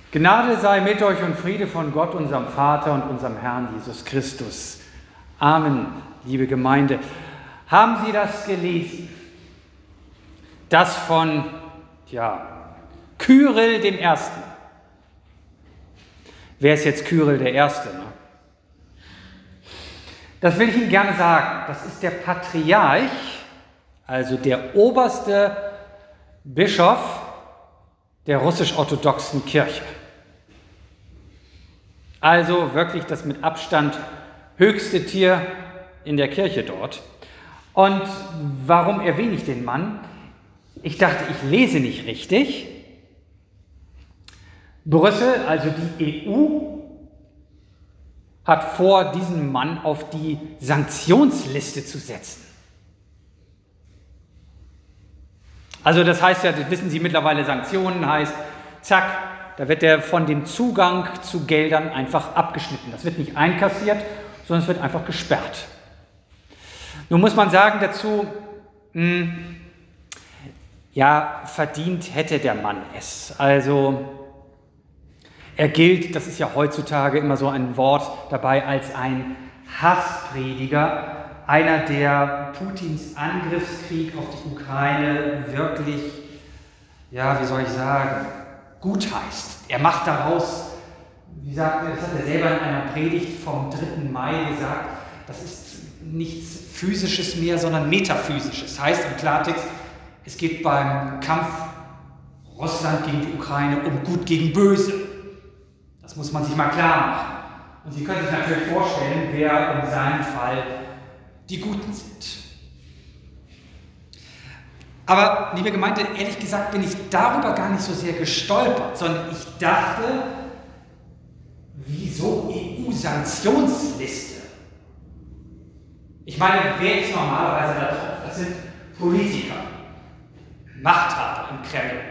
Gnade sei mit euch und Friede von Gott, unserem Vater und unserem Herrn Jesus Christus. Amen, liebe Gemeinde. Haben Sie das gelesen? Das von, Kyrill dem Ersten. Wer ist jetzt Kyrill der Erste? Ne? Das will ich Ihnen gerne sagen. Das ist der Patriarch, also der oberste Bischof der russisch-orthodoxen Kirche. Also wirklich das mit Abstand höchste Tier in der Kirche dort. Und warum erwähne ich den Mann? Ich dachte, ich lese nicht richtig. Brüssel, also die EU, hat vor, diesen Mann auf die Sanktionsliste zu setzen. Also das heißt ja, das wissen Sie mittlerweile, Sanktionen heißt, zack, da wird er von dem Zugang zu Geldern einfach abgeschnitten. Das wird nicht einkassiert, sondern es wird einfach gesperrt. Nun muss man sagen dazu, verdient hätte der Mann es. Also er gilt, das ist ja heutzutage immer so ein Wort dabei, als ein Hassprediger, einer, der Putins Angriffskrieg auf die Ukraine wirklich, gut heißt. Er macht daraus, das hat er selber in einer Predigt vom 3. Mai gesagt, das ist nichts Physisches mehr, sondern Metaphysisches. Heißt im Klartext, es geht beim Kampf Russland gegen die Ukraine um Gut gegen Böse. Das muss man sich mal klar machen. Und Sie können sich natürlich vorstellen, wer in seinem Fall die Guten sind. Aber, liebe Gemeinde, ehrlich gesagt bin ich darüber gar nicht so sehr gestolpert, sondern ich dachte, wieso EU-Sanktionsliste? Ich meine, wer ist normalerweise da drauf? Das sind Politiker, Machthaber im Kreml.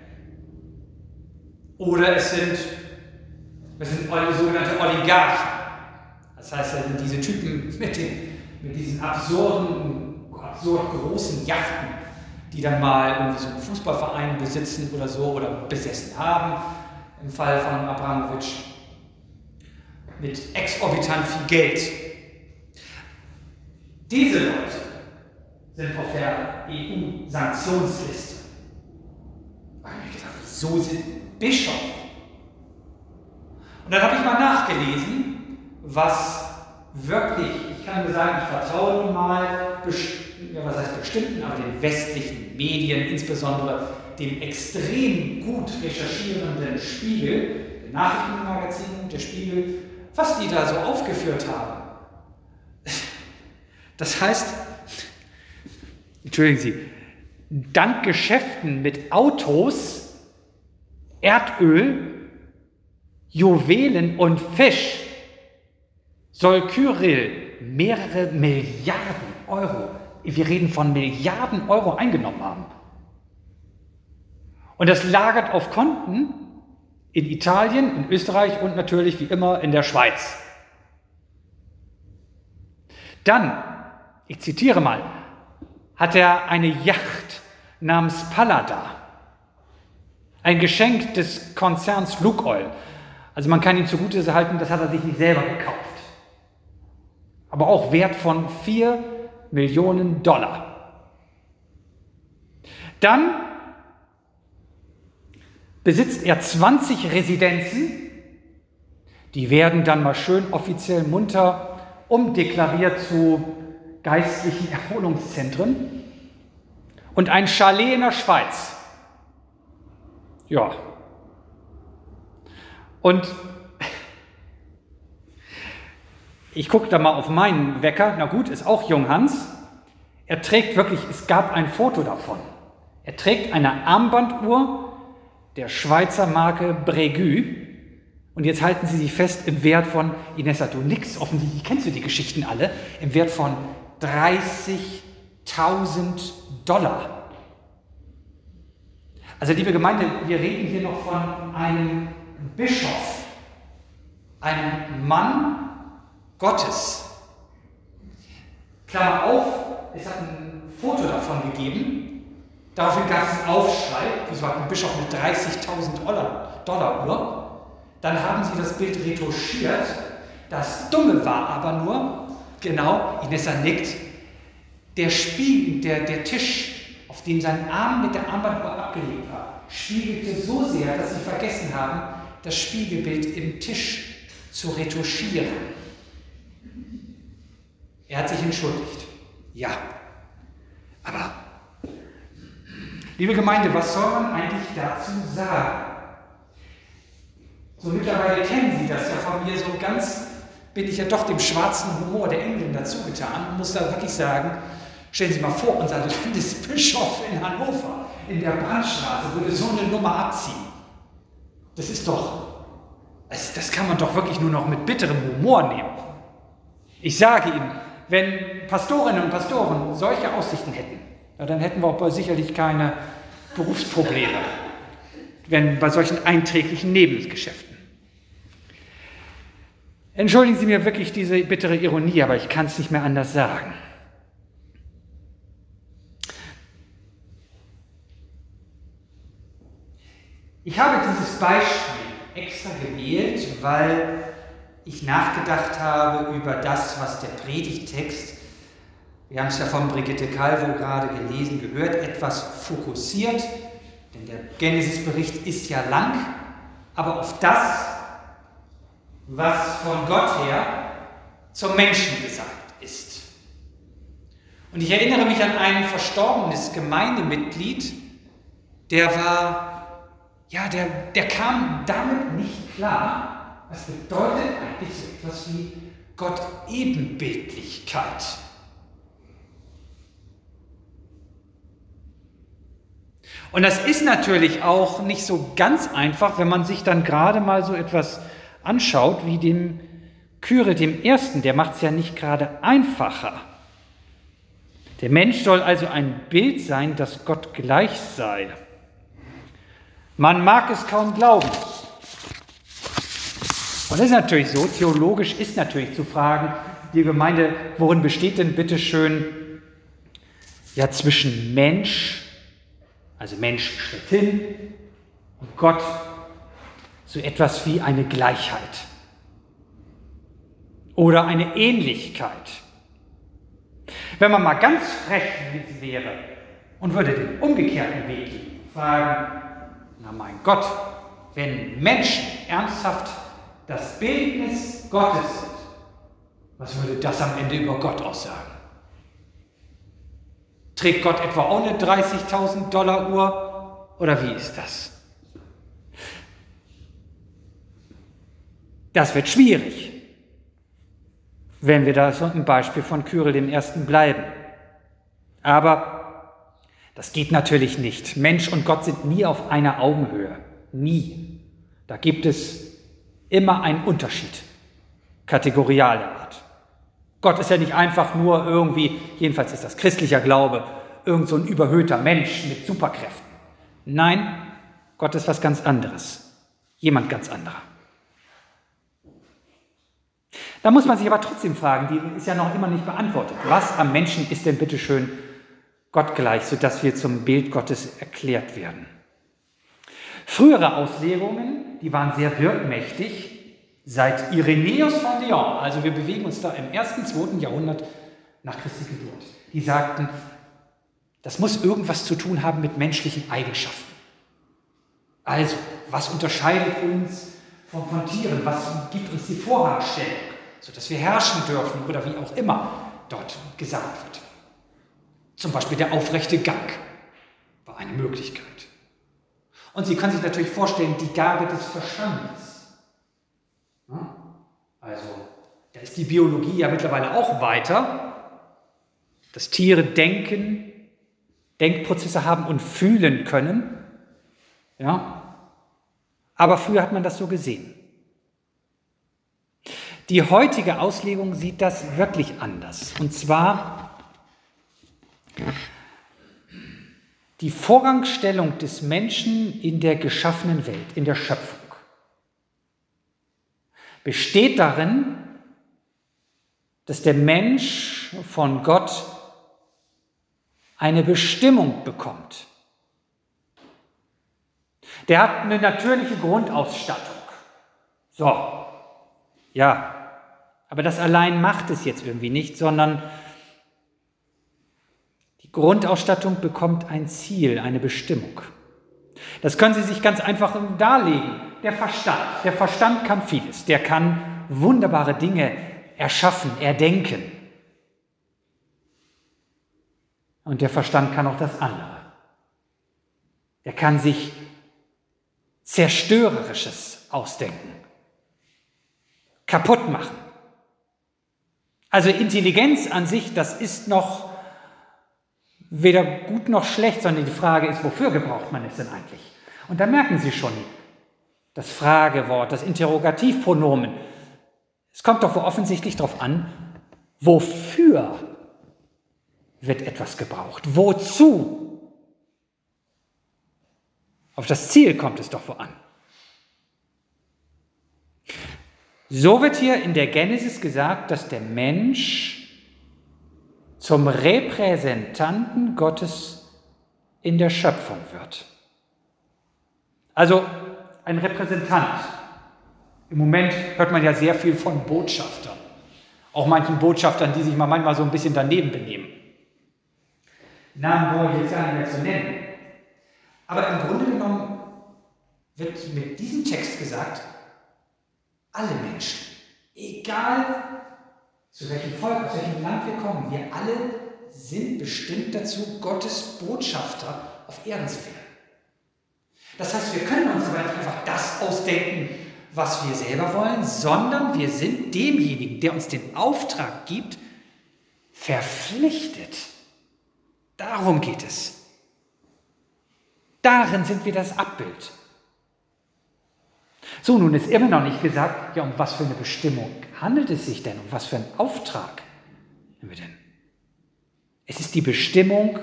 Oder es sind sogenannte Oligarchen. Das heißt, das sind diese Typen mit diesen absurd großen Yachten, die dann mal irgendwie so einen Fußballverein besitzen oder so oder besessen haben, im Fall von Abramovich, mit exorbitant viel Geld. Diese Leute sind auf der EU-Sanktionsliste. Da habe ich gedacht, wieso sind Bischof? Und dann habe ich mal nachgelesen, was wirklich, ich kann nur sagen, ich vertraue nun mal, bestimmten, aber den westlichen Medien, insbesondere dem extrem gut recherchierenden Spiegel, dem Nachrichtenmagazin, der Spiegel, was die da so aufgeführt haben. Das heißt, entschuldigen Sie, dank Geschäften mit Autos, Erdöl, Juwelen und Fisch soll Kyrill mehrere Milliarden Euro, wir reden von Milliarden Euro, eingenommen haben. Und das lagert auf Konten in Italien, in Österreich und natürlich wie immer in der Schweiz. Dann, ich zitiere mal, hat er eine Yacht namens Pallada, ein Geschenk des Konzerns Lukoil. Also man kann ihn zugute halten, das hat er sich nicht selber gekauft. Aber auch Wert von 4 Millionen Dollar. Dann besitzt er 20 Residenzen, die werden dann mal schön offiziell munter umdeklariert zu geistlichen Erholungszentren und ein Chalet in der Schweiz. Ja. Und ich gucke da mal auf meinen Wecker, na gut, ist auch Junghans. Er trägt wirklich, es gab ein Foto davon. Er trägt eine Armbanduhr der Schweizer Marke Breguet. Und jetzt halten Sie sich fest, im Wert von, Inessa, du nix, offensichtlich kennst du die Geschichten alle, im Wert von 30.000 Dollar. Also liebe Gemeinde, wir reden hier noch von einem Bischof, einem Mann Gottes. Klammer auf, es hat ein Foto davon gegeben. Daraufhin gab es einen Aufschrei, wieso hat ein Bischof mit 30.000 Dollar Uhr? dann haben sie das Bild retuschiert. Das Dumme war aber nur, genau, Inessa nickt, der Spiegel, der Tisch, auf dem sein Arm mit der Armbanduhr abgelegt war, spiegelte so sehr, dass sie vergessen haben, das Spiegelbild im Tisch zu retuschieren. Er hat sich entschuldigt. Ja, aber, liebe Gemeinde, was soll man eigentlich dazu sagen? So mittlerweile kennen Sie das ja von mir, so ganz bin ich ja doch dem schwarzen Humor der Engländer zugetan und muss da wirklich sagen, stellen Sie mal vor, unser Landesbischof in Hannover, in der Brandstraße, würde so eine Nummer abziehen. Das ist doch, das kann man doch wirklich nur noch mit bitterem Humor nehmen. Ich sage Ihnen, wenn Pastorinnen und Pastoren solche Aussichten hätten, ja, dann hätten wir auch sicherlich keine Berufsprobleme, wenn bei solchen einträglichen Nebengeschäften. Entschuldigen Sie mir wirklich diese bittere Ironie, aber ich kann es nicht mehr anders sagen. Ich habe dieses Beispiel extra gewählt, weil ich nachgedacht habe über das, was der Predigttext, wir haben es ja von Brigitte Calvo gerade gelesen, gehört, etwas fokussiert, denn der Genesis-Bericht ist ja lang, aber auf das, was von Gott her zum Menschen gesagt ist. Und ich erinnere mich an ein verstorbenes Gemeindemitglied, der kam damit nicht klar, was bedeutet eigentlich so etwas wie Gott-Ebenbildlichkeit. Und das ist natürlich auch nicht so ganz einfach, wenn man sich dann gerade mal so etwas anschaut, wie dem Kyrill dem Ersten, der macht es ja nicht gerade einfacher. Der Mensch soll also ein Bild sein, das Gott gleich sei. Man mag es kaum glauben. Und das ist natürlich so, theologisch ist natürlich zu fragen, die Gemeinde, worin besteht denn bitteschön ja zwischen Mensch, also Mensch schlechthin, und Gott so etwas wie eine Gleichheit oder eine Ähnlichkeit. Wenn man mal ganz frech wäre und würde den umgekehrten Weg gehen, fragen, na mein Gott, wenn Menschen ernsthaft das Bildnis Gottes sind, was würde das am Ende über Gott aussagen? Trägt Gott etwa auch eine 30.000 $ Uhr oder wie ist das? Das wird schwierig, wenn wir da so im Beispiel von Kyrill dem Ersten bleiben. Aber das geht natürlich nicht. Mensch und Gott sind nie auf einer Augenhöhe. Nie. Da gibt es immer einen Unterschied, kategorialer Art. Gott ist ja nicht einfach nur irgendwie, jedenfalls ist das christlicher Glaube, irgend so ein überhöhter Mensch mit Superkräften. Nein, Gott ist was ganz anderes. Jemand ganz anderer. Da muss man sich aber trotzdem fragen, die ist ja noch immer nicht beantwortet. Was am Menschen ist denn bitteschön Gott gleich, sodass wir zum Bild Gottes erklärt werden? Frühere Auslegungen, die waren sehr wirkmächtig, seit Irenäus von Lyon, also wir bewegen uns da im 1., 2. Jahrhundert nach Christi Geburt, die sagten, das muss irgendwas zu tun haben mit menschlichen Eigenschaften. Also, was unterscheidet uns von Tieren? Was gibt uns die Vorrangstellung, sodass wir herrschen dürfen oder wie auch immer dort gesagt wird? Zum Beispiel der aufrechte Gang war eine Möglichkeit. Und Sie können sich natürlich vorstellen, die Gabe des Verstandes. Also, da ist die Biologie ja mittlerweile auch weiter, dass Tiere denken, Denkprozesse haben und fühlen können. Ja? Aber früher hat man das so gesehen. Die heutige Auslegung sieht das wirklich anders. Und zwar die Vorrangstellung des Menschen in der geschaffenen Welt, in der Schöpfung, besteht darin, dass der Mensch von Gott eine Bestimmung bekommt. Der hat eine natürliche Grundausstattung. So, ja, aber das allein macht es jetzt irgendwie nicht, sondern die Grundausstattung bekommt ein Ziel, eine Bestimmung. Das können Sie sich ganz einfach darlegen. Der Verstand kann vieles. Der kann wunderbare Dinge erschaffen, erdenken. Und der Verstand kann auch das andere. Er kann sich Zerstörerisches ausdenken, kaputt machen. Also Intelligenz an sich, das ist noch weder gut noch schlecht, sondern die Frage ist, wofür gebraucht man es denn eigentlich? Und da merken Sie schon, das Fragewort, das Interrogativpronomen, es kommt doch offensichtlich darauf an, wofür wird etwas gebraucht? Wozu? Auf das Ziel kommt es doch wohl an. So wird hier in der Genesis gesagt, dass der Mensch zum Repräsentanten Gottes in der Schöpfung wird. Also ein Repräsentant. Im Moment hört man ja sehr viel von Botschaftern. Auch manchen Botschaftern, die sich manchmal so ein bisschen daneben benehmen. Namen brauche ich jetzt gar nicht mehr zu nennen. Aber im Grunde genommen wird mit diesem Text gesagt, alle Menschen, egal zu welchem Volk, aus welchem Land wir kommen, wir alle sind bestimmt dazu, Gottes Botschafter auf Erden zu werden. Das heißt, wir können uns aber nicht einfach das ausdenken, was wir selber wollen, sondern wir sind demjenigen, der uns den Auftrag gibt, verpflichtet. Darum geht es. Darin sind wir das Abbild. So, nun ist immer noch nicht gesagt, ja, um was für eine Bestimmung handelt es sich denn? Um was für einen Auftrag haben wir denn? Es ist die Bestimmung,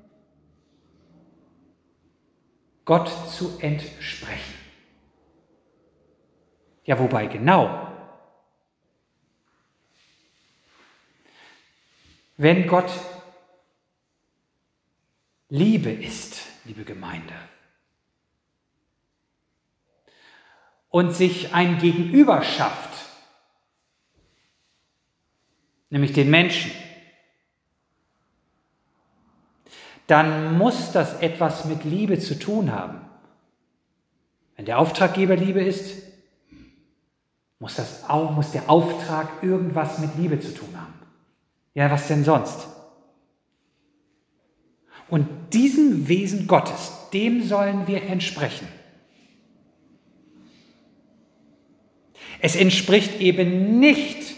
Gott zu entsprechen. Ja, wobei genau? Wenn Gott Liebe ist, liebe Gemeinde, und sich ein Gegenüber schafft, nämlich den Menschen, dann muss das etwas mit Liebe zu tun haben. Wenn der Auftraggeber Liebe ist, muss der Auftrag irgendwas mit Liebe zu tun haben. Ja, was denn sonst? Und diesem Wesen Gottes, dem sollen wir entsprechen. Es entspricht eben nicht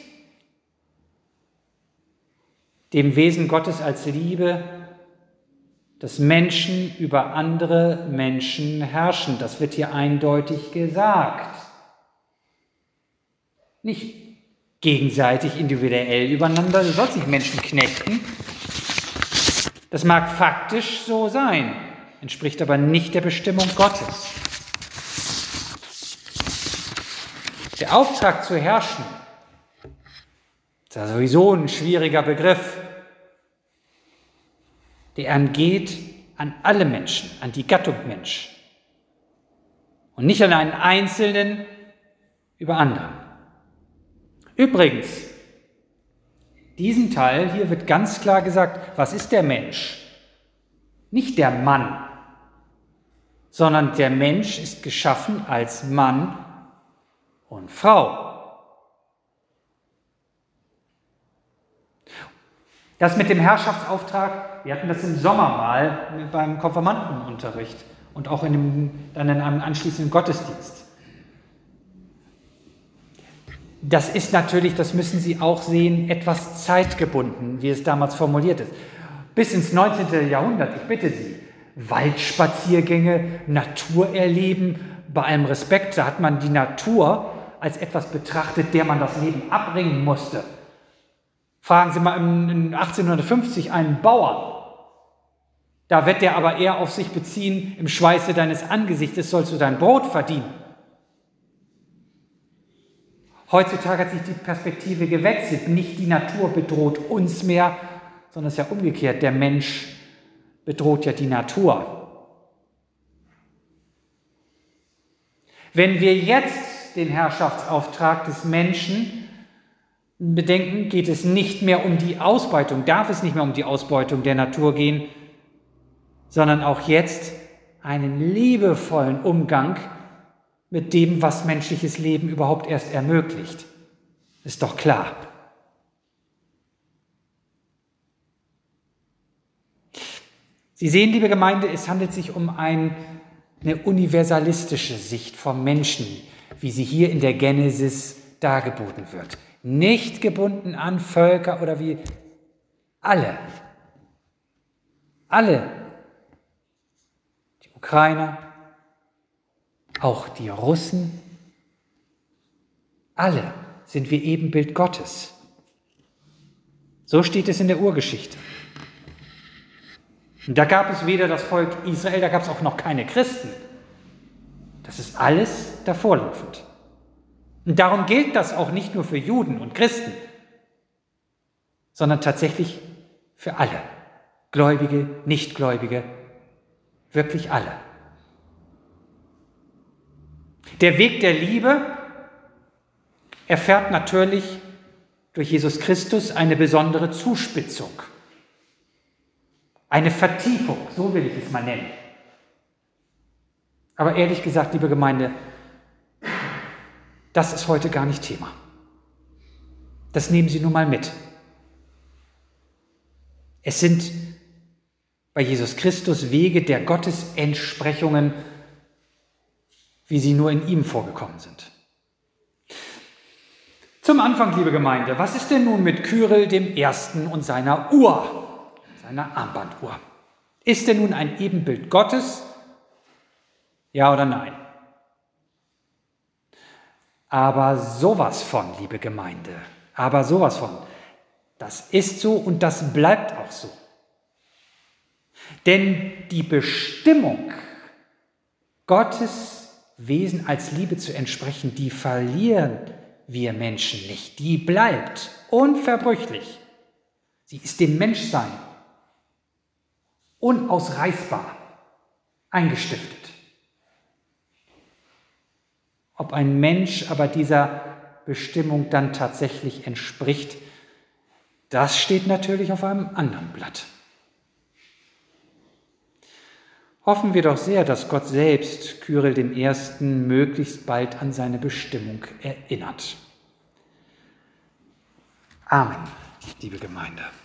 dem Wesen Gottes als Liebe, dass Menschen über andere Menschen herrschen. Das wird hier eindeutig gesagt. Nicht gegenseitig, individuell übereinander, du sollst nicht Menschen knechten. Das mag faktisch so sein, entspricht aber nicht der Bestimmung Gottes. Der Auftrag zu herrschen ist ja sowieso ein schwieriger Begriff. Der geht an alle Menschen, an die Gattung Mensch und nicht an einen Einzelnen über andere. Übrigens, diesen Teil hier wird ganz klar gesagt, was ist der Mensch? Nicht der Mann, sondern der Mensch ist geschaffen als Mann und Frau. Das mit dem Herrschaftsauftrag, wir hatten das im Sommer mal beim Konfirmandenunterricht und auch dann in einem anschließenden Gottesdienst. Das ist natürlich, das müssen Sie auch sehen, etwas zeitgebunden, wie es damals formuliert ist. Bis ins 19. Jahrhundert, ich bitte Sie, Waldspaziergänge, Natur erleben, bei allem Respekt, da hat man die Natur als etwas betrachtet, der man das Leben abbringen musste. Fragen Sie mal in 1850 einen Bauern. Da wird der aber eher auf sich beziehen, im Schweiße deines Angesichtes sollst du dein Brot verdienen. Heutzutage hat sich die Perspektive gewechselt. Nicht die Natur bedroht uns mehr, sondern es ist ja umgekehrt. Der Mensch bedroht ja die Natur. Wenn wir jetzt den Herrschaftsauftrag des Menschen bedenken, geht es nicht mehr um die Ausbeutung, darf es nicht mehr um die Ausbeutung der Natur gehen, sondern auch jetzt einen liebevollen Umgang mit dem, was menschliches Leben überhaupt erst ermöglicht. Ist doch klar. Sie sehen, liebe Gemeinde, es handelt sich um eine universalistische Sicht vom Menschen, wie sie hier in der Genesis dargeboten wird. Nicht gebunden an Völker oder wie alle. Alle. Die Ukrainer, auch die Russen, alle sind wir Ebenbild Gottes. So steht es in der Urgeschichte. Und da gab es weder das Volk Israel, da gab es auch noch keine Christen. Das ist alles davorlaufend. Und darum gilt das auch nicht nur für Juden und Christen, sondern tatsächlich für alle. Gläubige, Nichtgläubige, wirklich alle. Der Weg der Liebe erfährt natürlich durch Jesus Christus eine besondere Zuspitzung. Eine Vertiefung, so will ich es mal nennen. Aber ehrlich gesagt, liebe Gemeinde, das ist heute gar nicht Thema. Das nehmen Sie nur mal mit. Es sind bei Jesus Christus Wege der Gottesentsprechungen, wie sie nur in ihm vorgekommen sind. Zum Anfang, liebe Gemeinde, was ist denn nun mit Kyrill I. und seiner Uhr, seiner Armbanduhr? Ist er nun ein Ebenbild Gottes? Ja oder nein? Aber sowas von, liebe Gemeinde, aber sowas von. Das ist so und das bleibt auch so. Denn die Bestimmung, Gottes Wesen als Liebe zu entsprechen, die verlieren wir Menschen nicht. Die bleibt unverbrüchlich. Sie ist dem Menschsein unausreißbar eingestiftet. Ob ein Mensch aber dieser Bestimmung dann tatsächlich entspricht, das steht natürlich auf einem anderen Blatt. Hoffen wir doch sehr, dass Gott selbst Kyrill I. möglichst bald an seine Bestimmung erinnert. Amen, liebe Gemeinde.